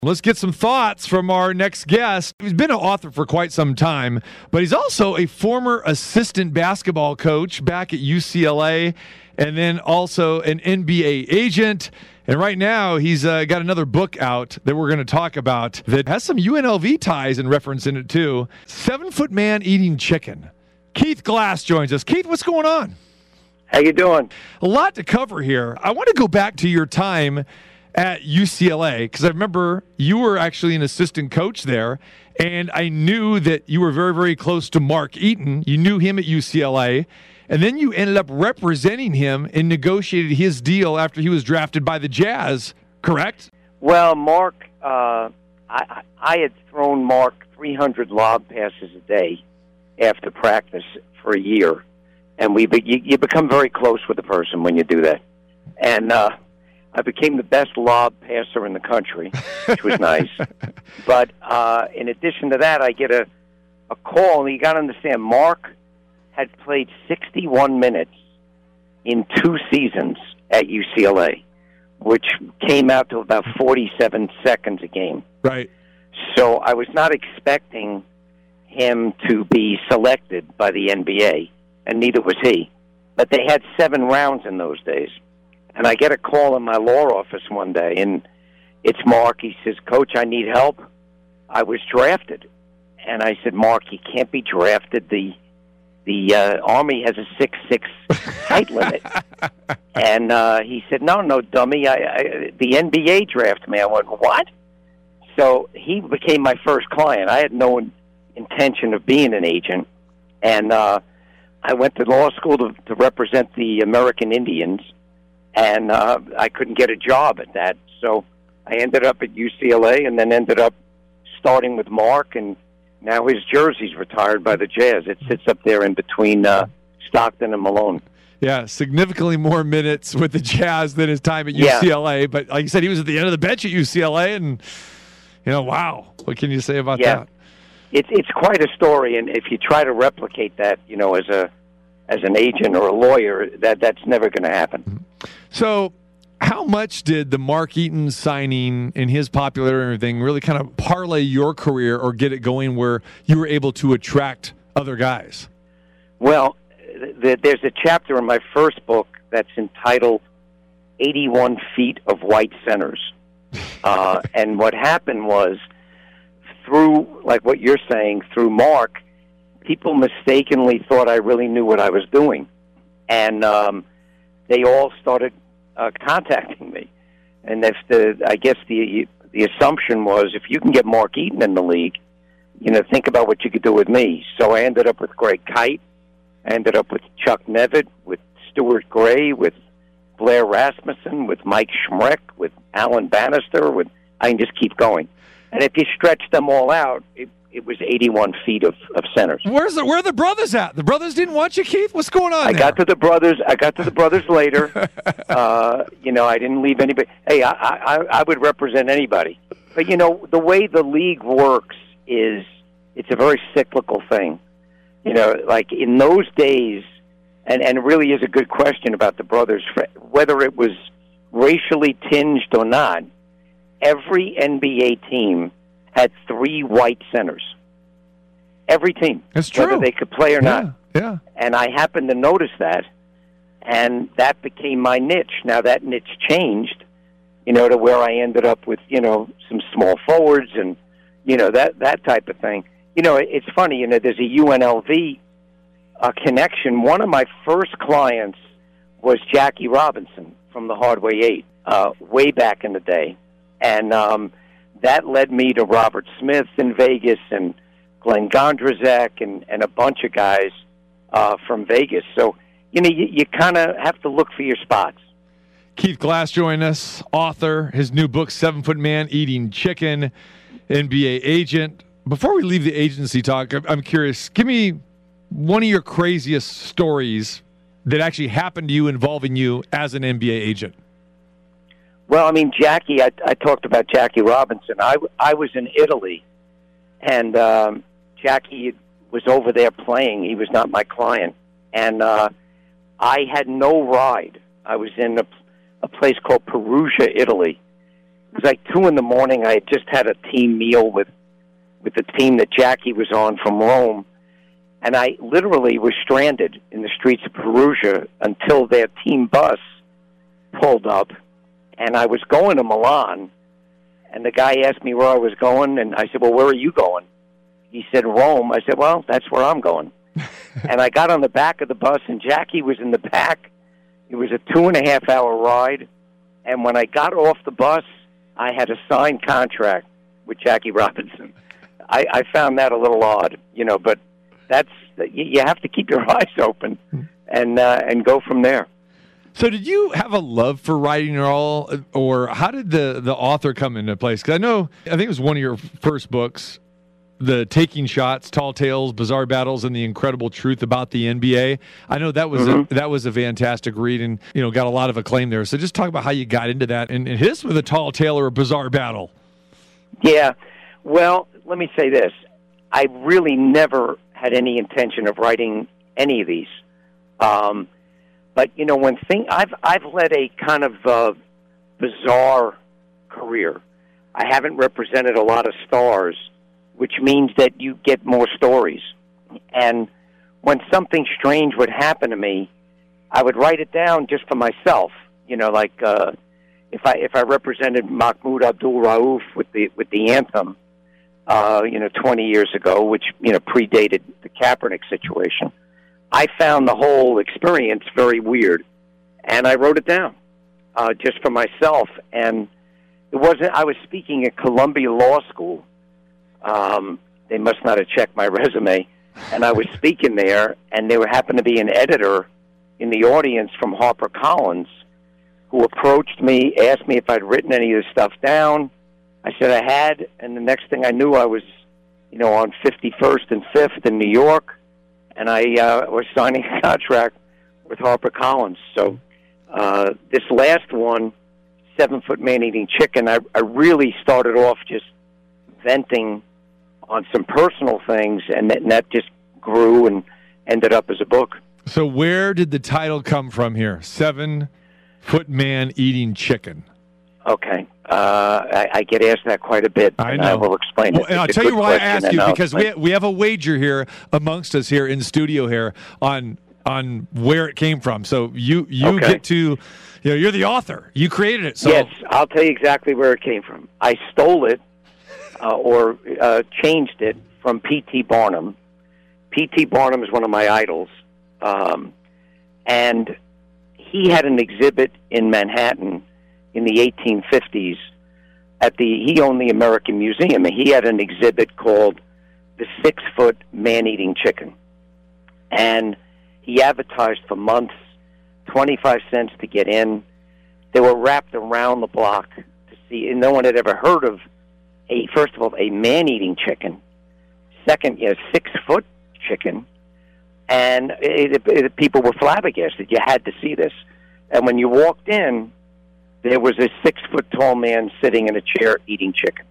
Let's get some thoughts from our next guest. He's been an author for quite some time, but he's also a former assistant basketball coach back at UCLA, and then also an NBA agent. And right now, he's got another book out that we're going to talk about that has some UNLV ties and reference in it, too. 7-Foot Man Eating Chicken. Keith Glass joins us. Keith, what's going on? How you doing? A lot to cover here. I want to go back to your time at UCLA, because I remember you were actually an assistant coach there, and I knew that you were very, very close to Mark Eaton. You knew him at UCLA, and then you ended up representing him and negotiated his deal after he was drafted by the Jazz, correct? Well, Mark, I had thrown Mark 300 lob passes a day after practice for a year, and you become very close with a person when you do that. And I became the best lob passer in the country, which was nice. But in addition to that, I get a call, and you got to understand, Mark had played 61 minutes in 2 seasons at UCLA, which came out to about 47 seconds a game. Right. So I was not expecting him to be selected by the NBA, and neither was he. But they had 7 rounds in those days. And I get a call in my law office one day, and it's Mark. He says, "Coach, I need help. I was drafted." And I said, "Mark, you can't be drafted. The Army has a 6'6" height limit." And he said, No, dummy. The NBA drafted me. I went, "What?" So he became my first client. I had no intention of being an agent. And I went to law school to represent the American Indians. And I couldn't get a job at that. So I ended up at UCLA and then ended up starting with Mark, and now his jersey's retired by the Jazz. It sits up there in between Stockton and Malone. Yeah, significantly more minutes with the Jazz than his time at UCLA. But like you said, he was at the end of the bench at UCLA, and, wow. What can you say about that? It's quite a story, and if you try to replicate that, as an agent or a lawyer, that's never going to happen. So how much did the Mark Eaton signing and his popularity and everything really kind of parlay your career or get it going where you were able to attract other guys? Well, there's a chapter in my first book that's entitled 81 Feet of White Centers. And what happened was, through, like what you're saying, through Mark, people mistakenly thought I really knew what I was doing. And they all started contacting me. And I guess the assumption was, if you can get Mark Eaton in the league, think about what you could do with me. So I ended up with Greg Kite. I ended up with Chuck Nevitt, with Stuart Gray, with Blair Rasmussen, with Mike Schmreck, with Alan Bannister. I can just keep going. And if you stretch them all out, it was 81 feet of centers. Where are the brothers at? The brothers didn't want you, Keith? What's going on I got to the brothers later. I didn't leave anybody. Hey, I would represent anybody. But, the way the league works is it's a very cyclical thing. Like in those days, and it really is a good question about the brothers, whether it was racially tinged or not, every NBA team had 3 white centers. Every team. That's true. Whether they could play or not. Yeah. And I happened to notice that, and that became my niche. Now, that niche changed, to where I ended up with, some small forwards and, that type of thing. It's funny, there's a UNLV connection. One of my first clients was Jackie Robinson from the Hardway 8, way back in the day. And that led me to Robert Smith in Vegas and Glenn Gondrzak and a bunch of guys from Vegas. So, you kind of have to look for your spots. Keith Glass joined us, author, his new book, 7-Foot Man Eating Chicken, NBA agent. Before we leave the agency talk, I'm curious, give me one of your craziest stories that actually happened to you involving you as an NBA agent. Well, Jackie, I talked about Jackie Robinson. I was in Italy, and Jackie was over there playing. He was not my client. And I had no ride. I was in a place called Perugia, Italy, was like 2 in the morning. I had just had a team meal with the team that Jackie was on from Rome, and I literally was stranded in the streets of Perugia until their team bus pulled up, and I was going to Milan, and the guy asked me where I was going, and I said, well, where are you going? He said, Rome. I said, well, that's where I'm going. And I got on the back of the bus, and Jackie was in the back. It was a 2.5-hour ride, and when I got off the bus, I had a signed contract with Jackie Robinson. I found that a little odd, but you have to keep your eyes open and go from there. So did you have a love for writing at all, or how did the author come into place? Because I think it was one of your first books, The Taking Shots, Tall Tales, Bizarre Battles, and the Incredible Truth About the NBA. I know that was a fantastic read and got a lot of acclaim there. So just talk about how you got into that and hit us with a tall tale or a bizarre battle. Yeah, well, let me say this. I really never had any intention of writing any of these. But I've led a kind of bizarre career. I haven't represented a lot of stars, which means that you get more stories. And when something strange would happen to me, I would write it down just for myself. If I represented Mahmoud Abdul-Rauf with the anthem, 20 years ago, which predated the Kaepernick situation, I found the whole experience very weird, and I wrote it down just for myself. And it wasn't. I was speaking at Columbia Law School. They must not have checked my resume, and I was speaking there, and there happened to be an editor in the audience from HarperCollins who approached me, asked me if I'd written any of this stuff down. I said I had, and the next thing I knew, I was, on 51st and 5th in New York, and I was signing a contract with HarperCollins. So this last one, 7-Foot Man-Eating Chicken, I really started off just venting on some personal things, and that just grew and ended up as a book. So where did the title come from here? 7-Foot Man Eating Chicken. Okay. I get asked that quite a bit. I know. I will explain it. And I'll tell you why I ask you, because we have a wager here amongst us here in studio here on where it came from. So you get to, you're the author. You created it. So. Yes, I'll tell you exactly where it came from. I stole it or changed it from P.T. Barnum. P.T. Barnum is one of my idols. And he had an exhibit in Manhattan in the 1850s he owned the American Museum, and he had an exhibit called The 6-Foot Man-Eating Chicken. And he advertised for months, 25 cents to get in. They were wrapped around the block to see, and no one had ever heard of first of all, a man-eating chicken. Second, 6-foot chicken. And people were flabbergasted. You had to see this. And when you walked in, there was a 6-foot-tall man sitting in a chair eating chicken.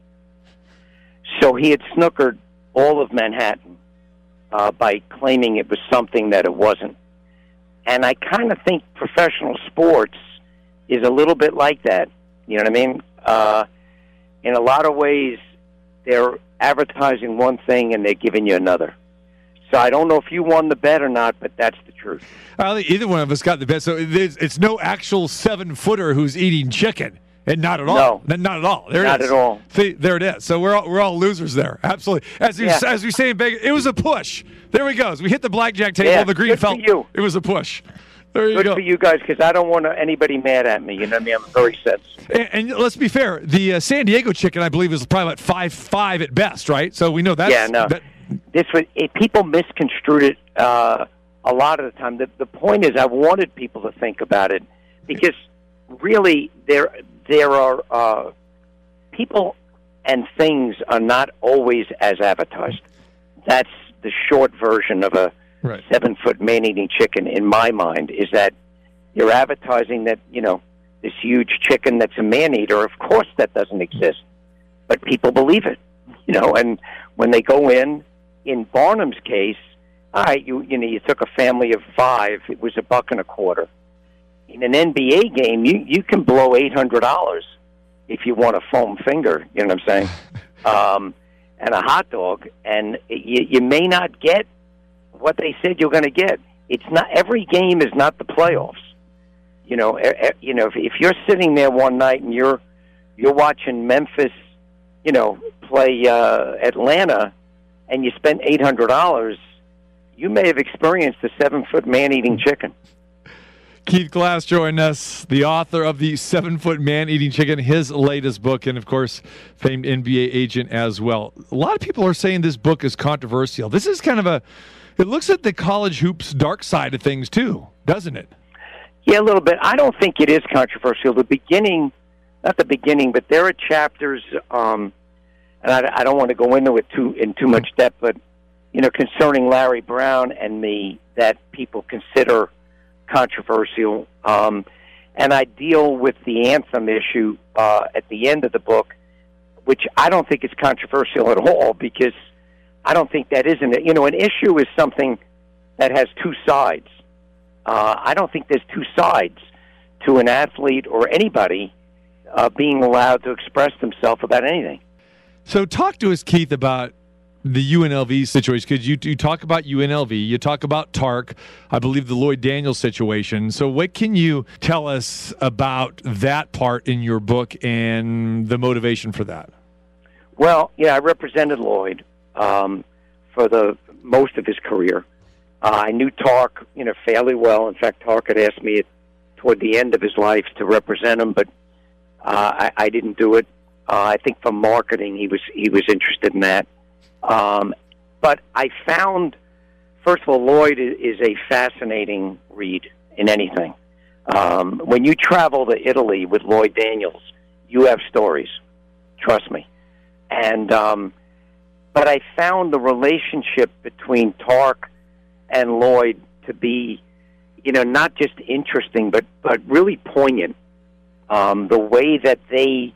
So he had snookered all of Manhattan by claiming it was something that it wasn't. And I kind of think professional sports is a little bit like that. You know what I mean? In a lot of ways, they're advertising one thing and they're giving you another. So I don't know if you won the bet or not, but that's the truth. I think either one of us got the bet. So it's no actual 7-footer who's eating chicken, and not at all. No, not at all. There not it is. Not at all. See, there it is. So we're all losers there. Absolutely. As we say in Vegas, it was a push. There we go. As we hit the blackjack table, the green felt. It was a push. There you go. Good for you guys, because I don't want anybody mad at me. You know what I mean? I'm very sensitive. And let's be fair. The San Diego chicken, I believe, is probably about 5'5" at best, right? So we know that's. Yeah, no. People misconstrued it a lot of the time. The point is, I wanted people to think about it, because really there are people and things are not always as advertised. That's the short version of a 7-foot man-eating chicken, in my mind, is that you're advertising that, this huge chicken that's a man-eater. Of course that doesn't exist, but people believe it, and when they go in Barnum's case, all right, you took a family of 5, it was $1.25. In an NBA game, you can blow $800, if you want a foam finger, you know what I'm saying, and a hot dog, and you may not get what they said you're going to get. It's not, every game is not the playoffs. If you're sitting there one night and you're watching Memphis, play Atlanta, and you spent $800, you may have experienced a 7-foot man eating chicken. Keith Glass joined us, the author of the 7-Foot Man Eating Chicken, his latest book, and of course, famed NBA agent as well. A lot of people are saying this book is controversial. This is kind of it looks at the college hoops dark side of things too, doesn't it? Yeah, a little bit. I don't think it is controversial. Not the beginning, but there are chapters, and I don't want to go into it in too much depth, but concerning Larry Brown and me, that people consider controversial, and I deal with the anthem issue at the end of the book, which I don't think is controversial at all, because I don't think that isn't it. An issue is something that has two sides. I don't think there's two sides to an athlete or anybody being allowed to express themselves about anything. So talk to us, Keith, about the UNLV situation, because you talk about UNLV, you talk about Tark, I believe the Lloyd Daniels situation. So what can you tell us about that part in your book and the motivation for that? Well, I represented Lloyd for the most of his career. I knew Tark, fairly well. In fact, Tark had asked me toward the end of his life to represent him, but I didn't do it. I think for marketing, he was interested in that. But I found, first of all, Lloyd is a fascinating read in anything. When you travel to Italy with Lloyd Daniels, you have stories. Trust me. And but I found the relationship between Tark and Lloyd to be, not just interesting, but really poignant. The way that they,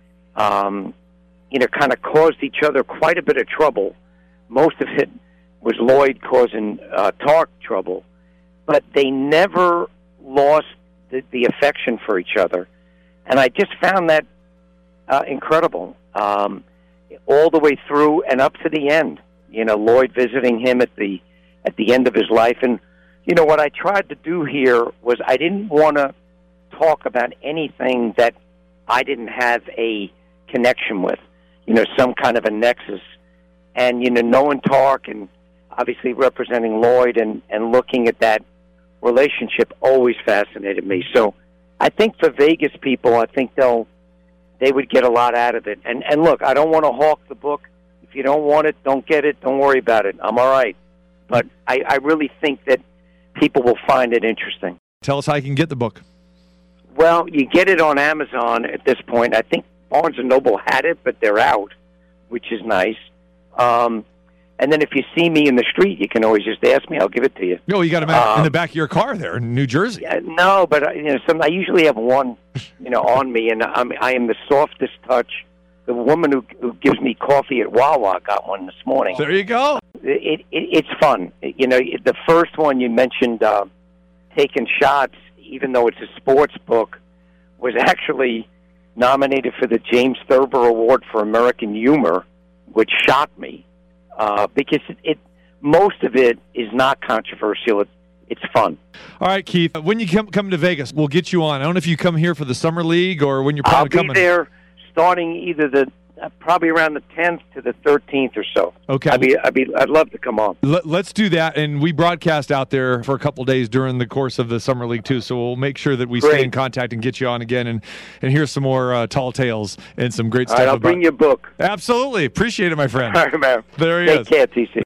kind of caused each other quite a bit of trouble. Most of it was Lloyd causing Tark trouble, but they never lost the affection for each other. And I just found that incredible, all the way through and up to the end. Lloyd visiting him at the end of his life. And, what I tried to do here was I didn't want to talk about anything that I didn't have a connection with, some kind of a nexus. And, knowing Tark and obviously representing Lloyd and looking at that relationship always fascinated me. So I think for Vegas people, I think they would get a lot out of it. And look, I don't want to hawk the book. If you don't want it, don't get it. Don't worry about it. I'm all right. But I really think that people will find it interesting. Tell us how you can get the book. Well, you get it on Amazon at this point. I think Barnes & Noble had it, but they're out, which is nice. And then if you see me in the street, you can always just ask me. I'll give it to you. No, you got them in the back of your car there in New Jersey. Yeah, no, but I usually have one, on me, and I am the softest touch. The woman who gives me coffee at Wawa got one this morning. There you go. It's fun. The first one you mentioned, Taking Shots, even though it's a sports book, was actually nominated for the James Thurber Award for American Humor, which shocked me because most of it is not controversial. It's fun. All right, Keith. When you come to Vegas, we'll get you on. I don't know if you come here for the Summer League or when you're planning coming. I'll be there starting either probably around the 10th to the 13th or so. Okay. I'd love to come on. Let's do that, and we broadcast out there for a couple of days during the course of the Summer League too. So we'll make sure that we stay in contact and get you on again and hear some more tall tales and some great stuff. All right, I'll bring you a book. Absolutely, appreciate it, my friend. All right, man. There he is. Take care, TC.